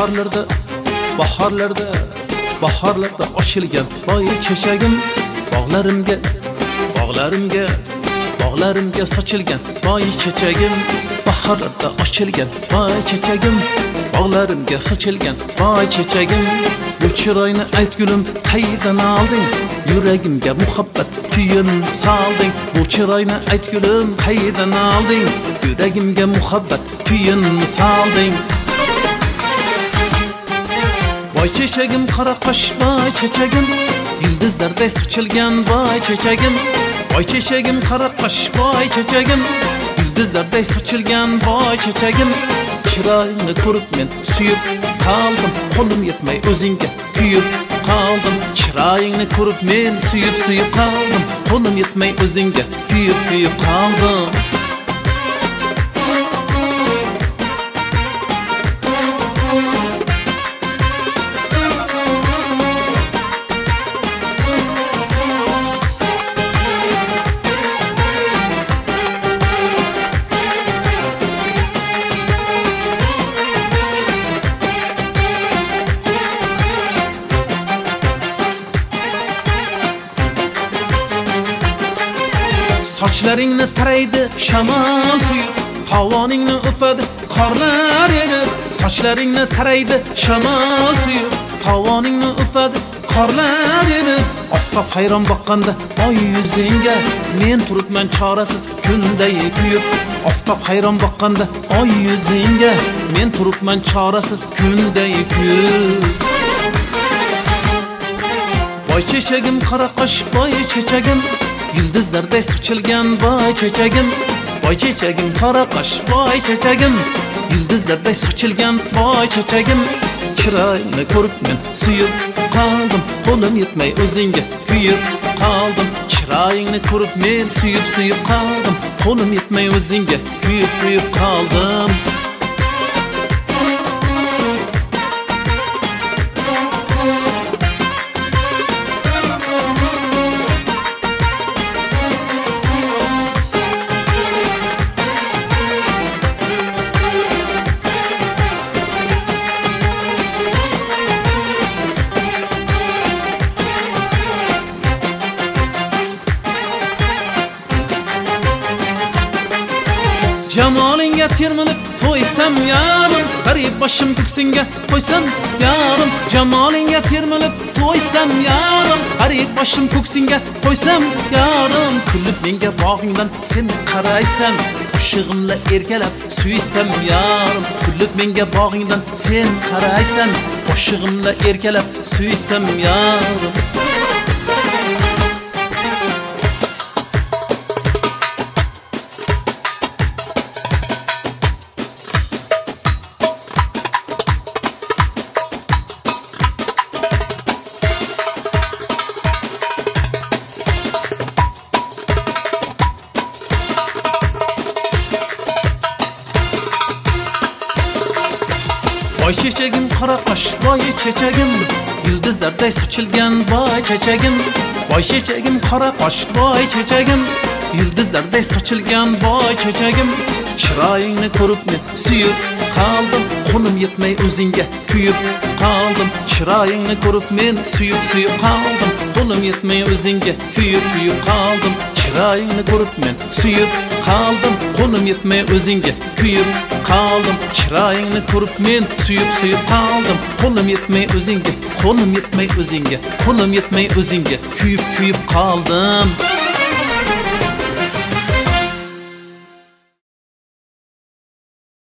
bahorlarda ochilgan boy chechagim, bog'larimga sochilgan boy chechagim, bahorlarda ochilgan boy chechagim, bog'larimga sochilgan boy chechagim. Bu chiroyni aytgulim qaydan olding, yuragimga muhabbat kuyin solding. Bu chiroyni aytgulim qaydan olding, yuragimga muhabbat kuyin solding. Boy chechagim, qora qosh boy chechagim, yulduzlarday sochilgan boy chechagim. Boy chechagim, qora qosh boy chechagim, yulduzlarday sochilgan boy chechagim. Chiroyingni ko'rib men suyib qoldim, qo'lim yetmay o'zingga kuyib qoldim. Chiroyingni ko'rib men suyib qoldim, qo'lim yetmay o'zingga kuyib qoldim. Sochlaringni taraydi shamol suyib, tovoningni o'padi qorlar erib. Sochlaringni taraydi shamol suyib, tovoningni o'padi qorlar erib. Oftob hayron boqqanda oy yuzingga, men turibman chorasiz kunday kuyib. Oftob hayron boqqanda oy yuzingga, men turibman chorasiz kunday kuyib. Boy chechagim, qora qosh boy chechagim, yulduzlarday sochilgan boy chechagim. Boy chechagim, qora qosh boy chechagim, yulduzlarday sochilgan boy chechagim. Chiroyingni ko'rib men suyib qoldim, qo'lim yetmay o'zingga kuyib qoldim. Chiroyingni ko'rib men suyib qoldim, qo'lim yetmay o'zingga kuyib qoldim. Jamolingga termilib to'ysam yarim, qarib boshim ko'ksingga qo'ysam yarim. Jamolingga termilib to'ysam yarim, qarib boshim ko'ksingga qo'ysam yarim. Kulib menga bog'ingdan sen qaraysan, qo'shig'imla erkalab suysam yarim. Kulib menga bog'ingdan sen qaraysan, qo'shig'imla erkalab suysam yarim. Boy chechagim, qora qosh boy chechagim, yulduzlarday sochilgan boy chechagim. Boy chechagim, qora qosh boy chechagim, yulduzlarday sochilgan boy chechagim. Chiroyingni ko'rib men suyib qoldim, qo'lim yetmay o'zingga kuyib qoldim. Chiroyingni ko'rib men suyib qoldim, qo'lim yetmay o'zingga kuyib qoldim. Chiroyingni ko'rib men suyib qoldim, qo'lim yetmay o'zingga kuyib qoldim. Chiroyingni ko'rib men suyib qoldim, qo'lim yetmay o'zingga, qo'lim yetmay o'zingga, qo'lim yetmay o'zingga kuyib qoldim.